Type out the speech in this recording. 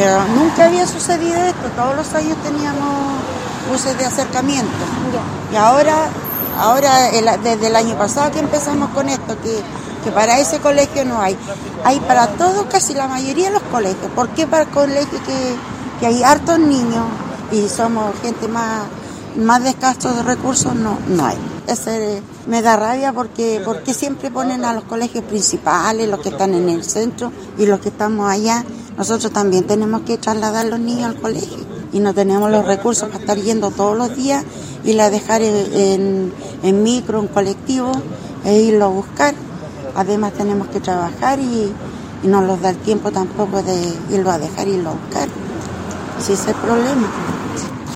Pero nunca había sucedido esto, todos los años teníamos buses de acercamiento. Y ahora desde el año pasado que empezamos con esto, que para ese colegio no hay. Hay para todos, casi la mayoría de los colegios. ¿Por qué para el colegio que hay hartos niños y somos gente más de escasos de recursos? No hay. Me da rabia porque siempre ponen a los colegios principales, los que están en el centro y los que estamos allá. Nosotros también tenemos que trasladar a los niños al colegio y no tenemos los recursos para estar yendo todos los días y la dejar en micro, en colectivo e irlo a buscar. Además tenemos que trabajar y no nos da el tiempo tampoco de irlo a dejar y irlo a buscar. Ese es el problema.